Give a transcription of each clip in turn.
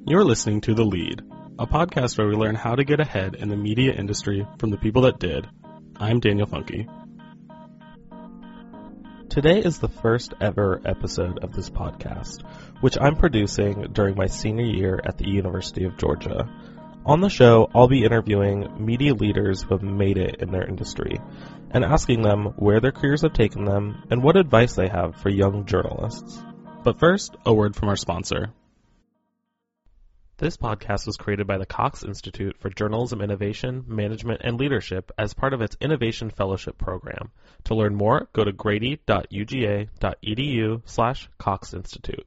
You're listening to The Lead, a podcast where we learn how to get ahead in the media industry from the people that did. I'm Daniel Funke. Today is the first ever episode of this podcast, which I'm producing during my senior year at the University of Georgia. On the show, I'll be interviewing media leaders who have made it in their industry and asking them where their careers have taken them and what advice they have for young journalists. But first, a word from our sponsor. This podcast was created by the Cox Institute for Journalism Innovation, Management, and Leadership as part of its Innovation Fellowship Program. To learn more, go to grady.uga.edu/Cox Institute.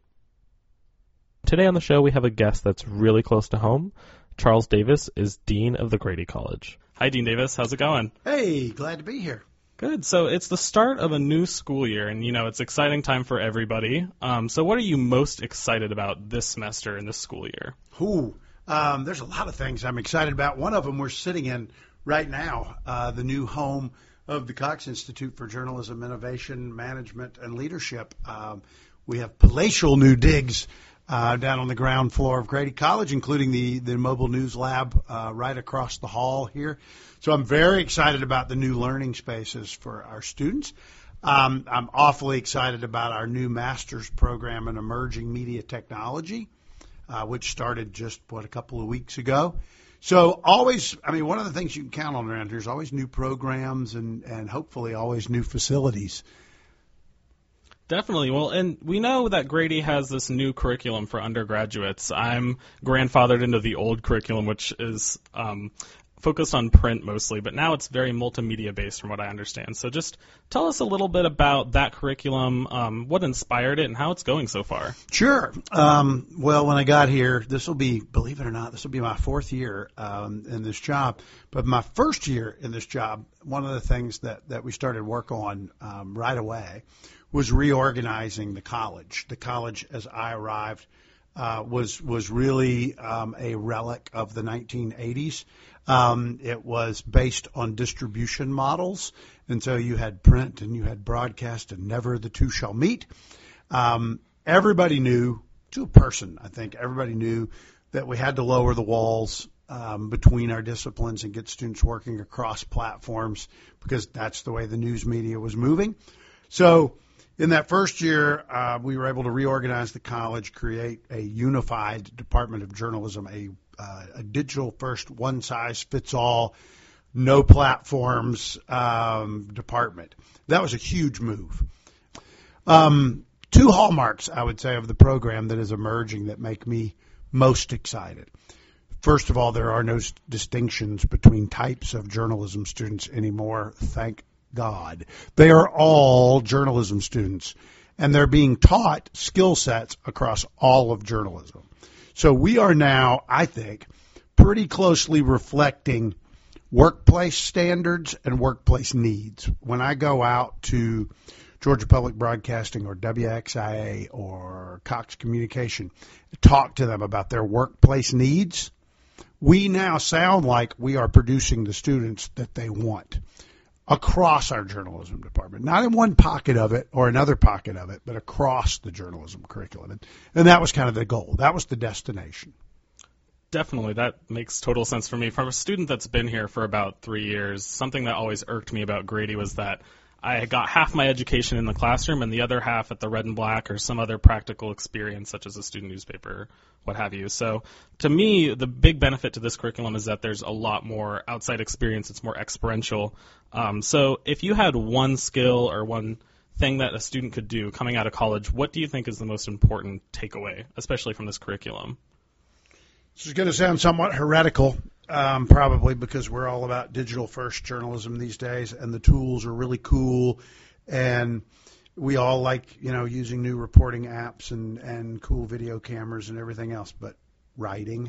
Today on the show, we have a guest that's really close to home. Charles Davis is Dean of the Grady College. Hi, Dean Davis. How's it going? Hey, glad to be here. Good. So it's the start of a new school year, and, it's an exciting time for everybody. So what are you most excited about this semester and this school year? There's a lot of things I'm excited about. One of them we're sitting in right now, the new home of the Cox Institute for Journalism, Innovation, Management, and Leadership. We have palatial new digs down on the ground floor of Grady College, including the mobile news lab right across the hall here. So I'm very excited about the new learning spaces for our students. I'm awfully excited about our new master's program in emerging media technology, which started just, a couple of weeks ago. So one of the things you can count on around here is always new programs and hopefully always new facilities. Definitely. Well, and we know that Grady has this new curriculum for undergraduates. I'm grandfathered into the old curriculum, which is focused on print mostly, but now it's very multimedia-based from what I understand. So just tell us a little bit about that curriculum, what inspired it, and how it's going so far. Sure. Well, when I got here, believe it or not, this will be my fourth year in this job. But my first year in this job, one of the things that we started work on right away was reorganizing the college. The college, as I arrived, was really a relic of the 1980s. It was based on distribution models, and so you had print and you had broadcast, and never the two shall meet. Everybody knew, to a person, I think, everybody knew that we had to lower the walls between our disciplines and get students working across platforms, because that's the way the news media was moving. So in that first year, we were able to reorganize the college, create a unified Department of Journalism, a digital-first, one-size-fits-all, no platforms department. That was a huge move. Two hallmarks, I would say, of the program that is emerging that make me most excited. First of all, there are no distinctions between types of journalism students anymore, thank God. They are all journalism students, and they're being taught skill sets across all of journalism. So we are now, I think, pretty closely reflecting workplace standards and workplace needs. When I go out to Georgia Public Broadcasting or WXIA or Cox Communication, talk to them about their workplace needs, we now sound like we are producing the students that they want across our journalism department, not in one pocket of it or another pocket of it, but across the journalism curriculum. And that was kind of the goal. That was the destination. Definitely. That makes total sense for me. From a student that's been here for about 3 years, something that always irked me about Grady was that I got half my education in the classroom and the other half at the Red and Black or some other practical experience, such as a student newspaper, what have you. So to me, the big benefit to this curriculum is that there's a lot more outside experience. It's more experiential. So if you had one skill or one thing that a student could do coming out of college, what do you think is the most important takeaway, especially from this curriculum? This is going to sound somewhat heretical, probably because we're all about digital-first journalism these days, and the tools are really cool, and we all like, using new reporting apps and cool video cameras and everything else, but writing.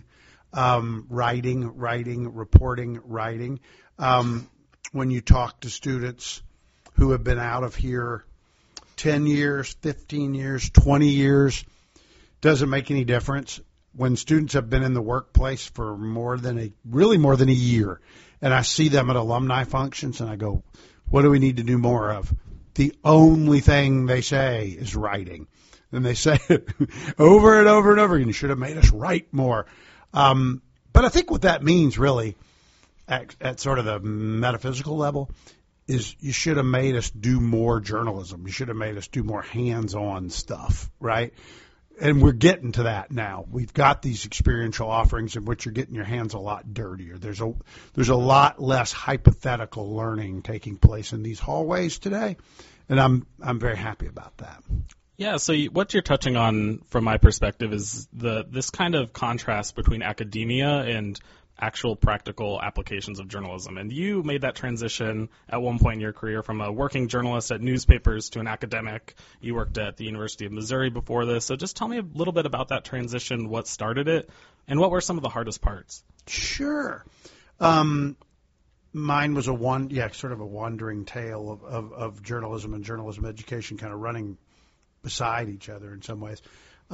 When you talk to students who have been out of here 10 years, 15 years, 20 years, doesn't make any difference. When students have been in the workplace for more than a year, and I see them at alumni functions, and I go, what do we need to do more of? The only thing they say is writing. and they say it over and over and over again. You should have made us write more. But I think what that means really at sort of the metaphysical level is you should have made us do more journalism. You should have made us do more hands-on stuff, right? And we're getting to that now. We've got these experiential offerings in which you're getting your hands a lot dirtier. There's a lot less hypothetical learning taking place in these hallways today, and I'm very happy about that. Yeah, so what you're touching on from my perspective is this kind of contrast between academia and actual practical applications of journalism. And you made that transition at one point in your career from a working journalist at newspapers to an academic. You worked at the University of Missouri before this. So just tell me a little bit about that transition, what started it, and what were some of the hardest parts? Sure. Mine was sort of a wandering tale of journalism and journalism education kind of running beside each other in some ways.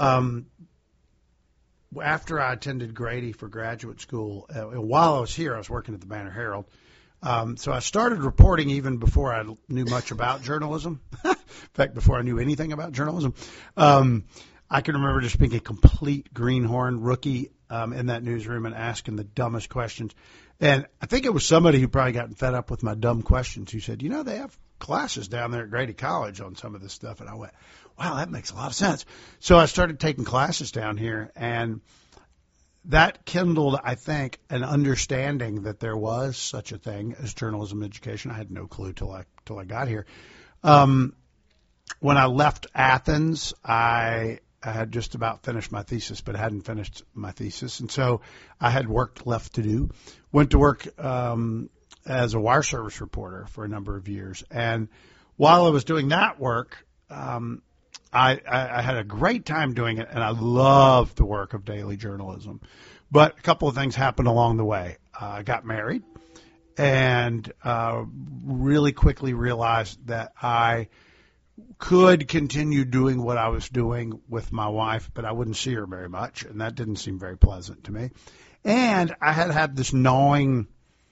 After I attended Grady for graduate school, while I was here, I was working at the Banner Herald. So I started reporting even before I knew much about journalism. In fact, before I knew anything about journalism. I can remember just being a complete greenhorn rookie in that newsroom and asking the dumbest questions. And I think it was somebody who probably gotten fed up with my dumb questions who said, they have classes down there at Grady College on some of this stuff. And I went, wow, that makes a lot of sense. So I started taking classes down here, and that kindled, I think, an understanding that there was such a thing as journalism education. I had no clue till I got here. When I left Athens, I had just about finished my thesis, but hadn't finished my thesis. And so I had work left to do. Went to work as a wire service reporter for a number of years. And while I was doing that work, I had a great time doing it, and I loved the work of daily journalism. But a couple of things happened along the way. I got married and really quickly realized that I could continue doing what I was doing with my wife, but I wouldn't see her very much, and that didn't seem very pleasant to me. And I had this gnawing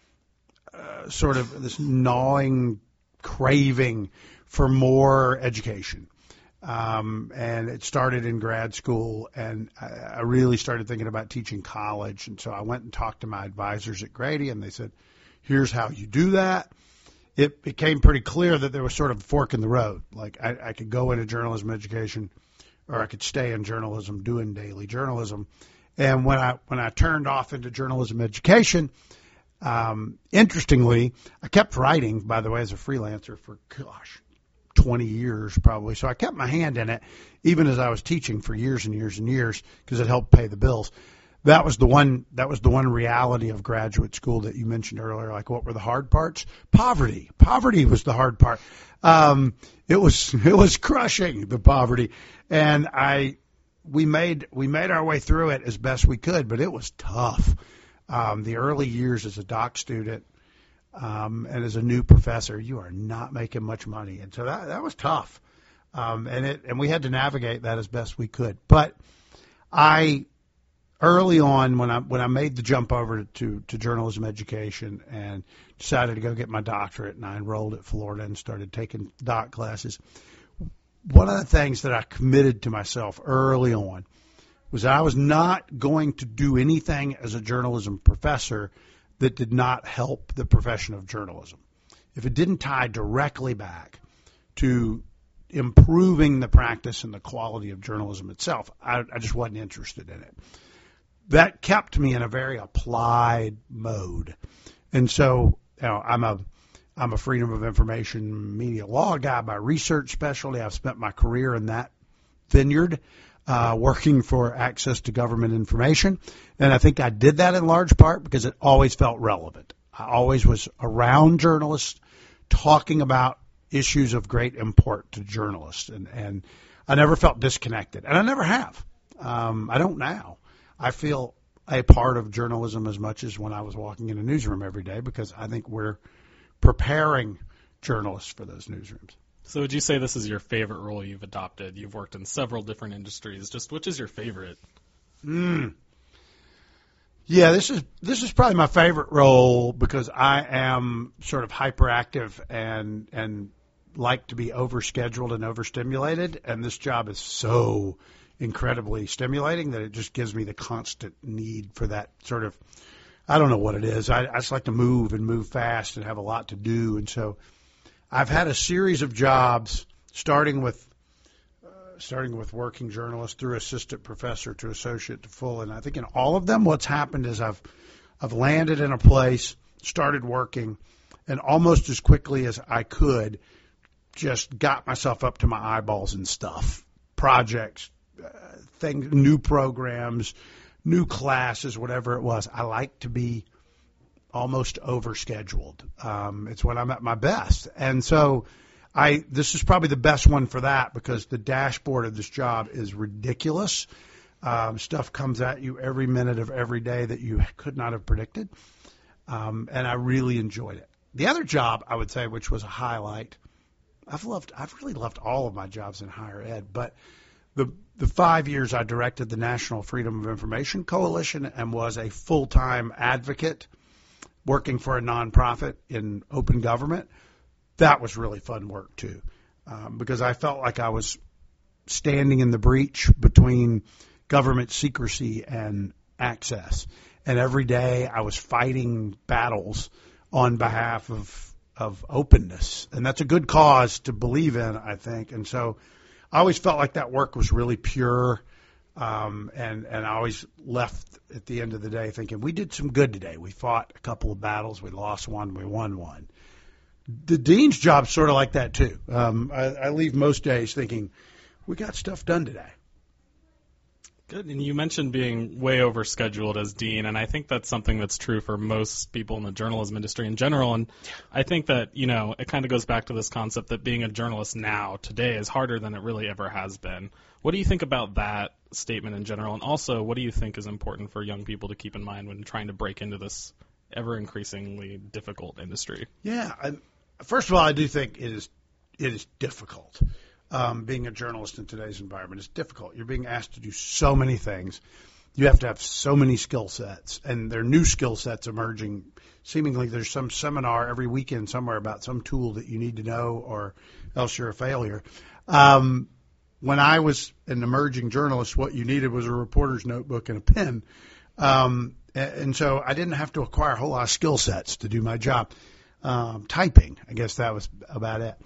craving for more education. And it started in grad school, and I really started thinking about teaching college. And so I went and talked to my advisors at Grady, and they said, here's how you do that. It became pretty clear that there was sort of a fork in the road. Like I could go into journalism education, or I could stay in journalism doing daily journalism. And when I turned off into journalism education, interestingly, I kept writing, by the way, as a freelancer for, 20 years probably. So I kept my hand in it, even as I was teaching for years and years and years, because it helped pay the bills. That was the one reality of graduate school that you mentioned earlier. Like, what were the hard parts? Poverty was the hard part. It was crushing, the poverty. And we made our way through it as best we could, but it was tough. The early years as a doc student, and as a new professor, you are not making much money. And so that was tough. And we had to navigate that as best we could. But early on, when I made the jump over to journalism education and decided to go get my doctorate, and I enrolled at Florida and started taking doc classes, one of the things that I committed to myself early on was I was not going to do anything as a journalism professor that did not help the profession of journalism. If it didn't tie directly back to improving the practice and the quality of journalism itself, I just wasn't interested in it. That kept me in a very applied mode. And so, I'm a freedom of information media law guy by research specialty. I've spent my career in that vineyard, working for access to government information. And I think I did that in large part because it always felt relevant. I always was around journalists talking about issues of great import to journalists. And I never felt disconnected. And I never have. I don't now. I feel a part of journalism as much as when I was walking in a newsroom every day, because I think we're preparing journalists for those newsrooms. So would you say this is your favorite role you've adopted? You've worked in several different industries. Just which is your favorite? Yeah, this is probably my favorite role because I am sort of hyperactive and like to be overscheduled and overstimulated, and this job is so incredibly stimulating that it just gives me the constant need for that sort of, I don't know what it is. I just like to move and move fast and have a lot to do. And so I've had a series of jobs starting with working journalist through assistant professor to associate to full. And I think in all of them, what's happened is I've landed in a place, started working, and almost as quickly as I could, just got myself up to my eyeballs in stuff, projects, things, new programs, new classes, whatever it was. I like to be almost overscheduled. It's when I'm at my best. And so this is probably the best one for that because the dashboard of this job is ridiculous. Stuff comes at you every minute of every day that you could not have predicted. And I really enjoyed it. The other job, I would say, which was a highlight, I've really loved all of my jobs in higher ed, but the 5 years I directed the National Freedom of Information Coalition and was a full-time advocate working for a nonprofit in open government, that was really fun work too, because I felt like I was standing in the breach between government secrecy and access. And every day I was fighting battles on behalf of openness. And that's a good cause to believe in, I think. And so I always felt like that work was really pure. And I always left at the end of the day thinking, we did some good today. We fought a couple of battles. We lost one. We won one. The dean's job's sort of like that too. I leave most days thinking, we got stuff done today. Good. And you mentioned being way overscheduled as dean, and I think that's something that's true for most people in the journalism industry in general. And I think that, it kind of goes back to this concept that being a journalist now, today, is harder than it really ever has been. What do you think about that statement in general? And also, what do you think is important for young people to keep in mind when trying to break into this ever-increasingly difficult industry? Yeah. First of all, I do think it is difficult. Being a journalist in today's environment is difficult. You're being asked to do so many things. You have to have so many skill sets, and there are new skill sets emerging. Seemingly there's some seminar every weekend somewhere about some tool that you need to know or else you're a failure. When I was an emerging journalist, what you needed was a reporter's notebook and a pen. And so I didn't have to acquire a whole lot of skill sets to do my job. Typing, I guess that was about it.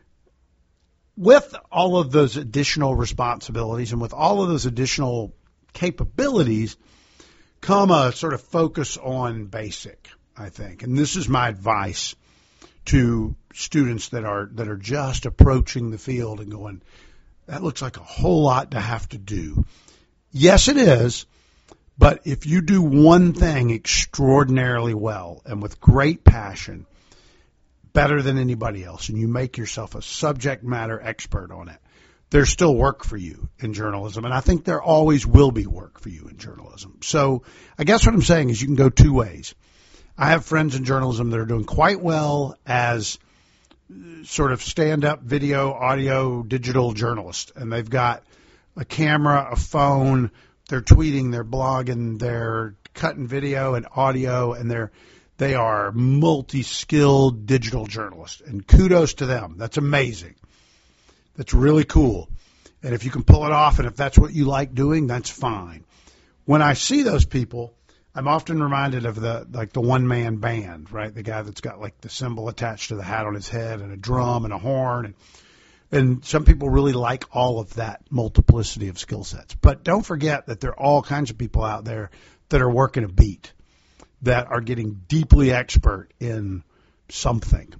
With all of those additional responsibilities and with all of those additional capabilities come a sort of focus on basic, I think. And this is my advice to students that are just approaching the field and going, that looks like a whole lot to have to do. Yes, it is. But if you do one thing extraordinarily well and with great passion, better than anybody else, and you make yourself a subject matter expert on it, there's still work for you in journalism. And I think there always will be work for you in journalism. So I guess what I'm saying is you can go two ways. I have friends in journalism that are doing quite well as sort of stand-up video, audio, digital journalists. And they've got a camera, a phone, they're tweeting, they're blogging, they're cutting video and audio, and they are multi-skilled digital journalists, and kudos to them. That's amazing. That's really cool. And if you can pull it off, and if that's what you like doing, that's fine. When I see those people, I'm often reminded of the one-man band, right? The guy that's got like the cymbal attached to the hat on his head and a drum and a horn. And some people really like all of that multiplicity of skill sets. But don't forget that there are all kinds of people out there that are working a beat, that are getting deeply expert in something.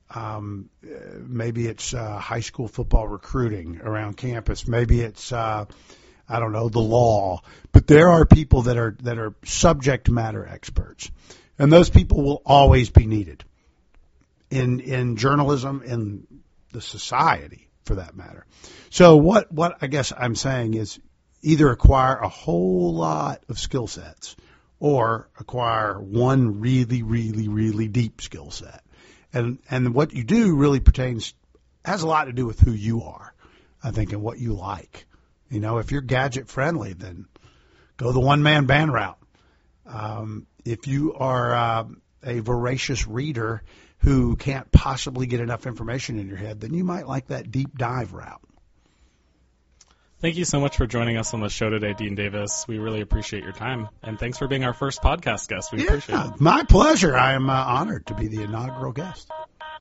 Maybe it's high school football recruiting around campus. Maybe it's, the law. But there are people that are subject matter experts. And those people will always be needed in journalism, in the society, for that matter. So what I guess I'm saying is either acquire a whole lot of skill sets or acquire one really, really, really deep skill set. And what you do really has a lot to do with who you are, I think, and what you like. If you're gadget friendly, then go the one-man band route. If you are a voracious reader who can't possibly get enough information in your head, then you might like that deep dive route. Thank you so much for joining us on the show today, Dean Davis. We really appreciate your time, and thanks for being our first podcast guest. We appreciate it. My pleasure. I am honored to be the inaugural guest.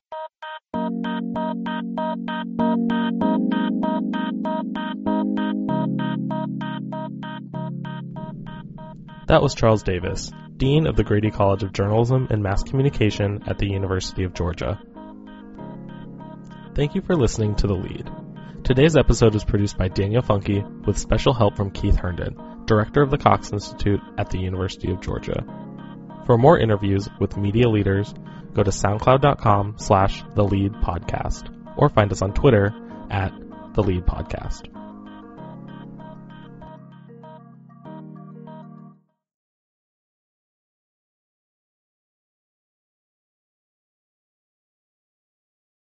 That was Charles Davis, Dean of the Grady College of Journalism and Mass Communication at the University of Georgia. Thank you for listening to The Lead. Today's episode was produced by Daniel Funke with special help from Keith Herndon, Director of the Cox Institute at the University of Georgia. For more interviews with media leaders, go to soundcloud.com/theleadpodcast or find us on Twitter @theleadpodcast.